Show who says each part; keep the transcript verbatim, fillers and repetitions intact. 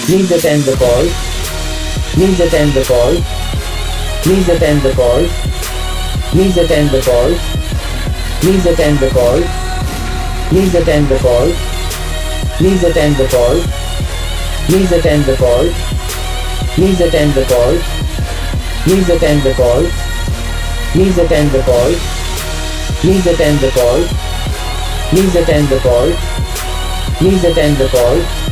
Speaker 1: Please attend the call. Please attend the call. Please attend the call. Please attend the call. Please attend the call. Please attend the call. Please attend the call. Please attend the call. Please attend the call. Please attend the call. Please attend the call. Please attend the call. Please attend the call. Please attend the call.